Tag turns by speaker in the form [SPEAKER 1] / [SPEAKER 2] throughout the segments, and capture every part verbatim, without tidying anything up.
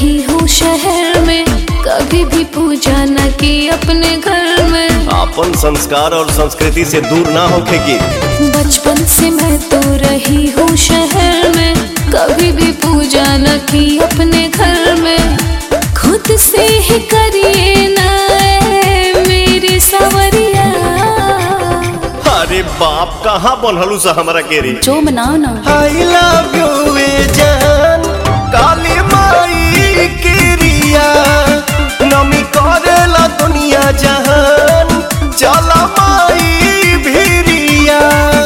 [SPEAKER 1] रही हूँ शहर में, कभी भी पूजा न की अपने घर में।
[SPEAKER 2] अपन संस्कार और संस्कृति से दूर ना होखेगी।
[SPEAKER 1] बचपन से मैं तो रही हूँ शहर में, कभी भी पूजा न की अपने घर में। खुद से ही करिए ना मेरे सवरिया।
[SPEAKER 2] अरे बाप कहाँ बनहलू सा हमारा केरी।
[SPEAKER 1] जो मनाओ ना।
[SPEAKER 2] आई लव यू ए जान, काली माई केरिया नमी करेला दुनिया जहान, चला माई भिरिया।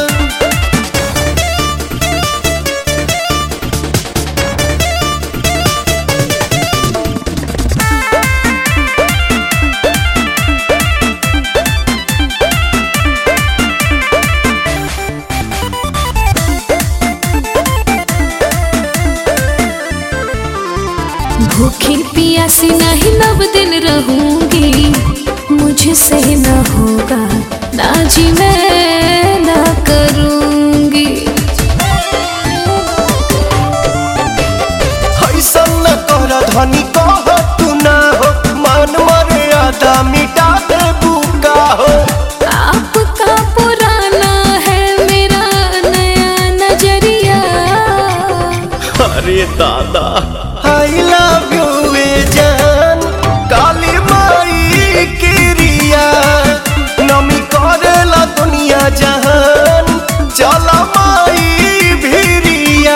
[SPEAKER 1] भूखी पियासी नहीं नव दिन रहूंगी, मुझसे न होगा ना जी मैं न करूंगी।
[SPEAKER 2] ऐसा न कर धनी कह तू ना हो, मान मर्यादा मिटा दे बुका हो।
[SPEAKER 1] आपका पुराना है मेरा नया नजरिया।
[SPEAKER 2] अरे दादा आई लव यू ए जान, काली माई केरिया नमी करेला दुनिया जहान, चला माई भिरिया।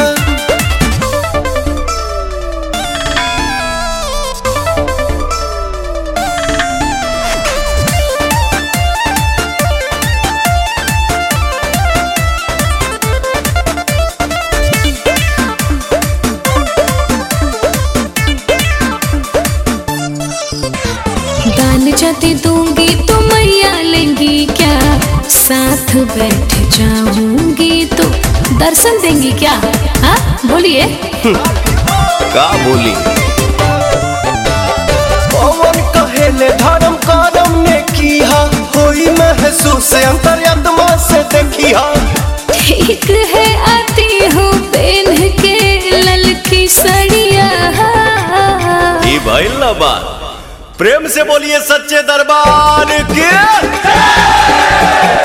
[SPEAKER 1] दान जति दूंगी तो मैया लेंगी क्या, साथ बैठ जाऊंगी तो दर्शन देंगी क्या। हाँ बोलिए।
[SPEAKER 2] का बोली। पवन कहेले धर्म करम ने किया, होई महसूस अंतरात्मा से देखिया।
[SPEAKER 1] ठीक है आती हूँ पहन के ललकी सड़िया।
[SPEAKER 2] ये भइल ना बात। प्रेम से बोलिए सच्चे दरबार के।